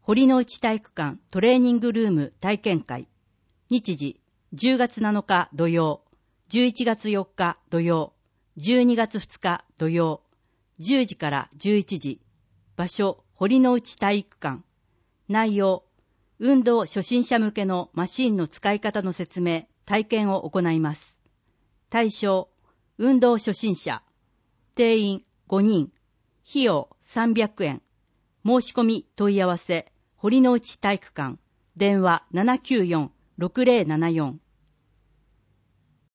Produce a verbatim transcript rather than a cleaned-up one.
堀之内体育館トレーニングルーム体験会。日時、じゅうがつなのか土曜、じゅういちがつよっか土曜、じゅうにがつふつか土曜、じゅうじからじゅういちじ。場所、堀之内体育館。内容、運動初心者向けのマシンの使い方の説明、体験を行います。対象、運動初心者。定員ごにん。費用さんびゃくえん。申し込み問い合わせ、堀之内体育館。電話 ななきゅうよん ろくぜろななよん。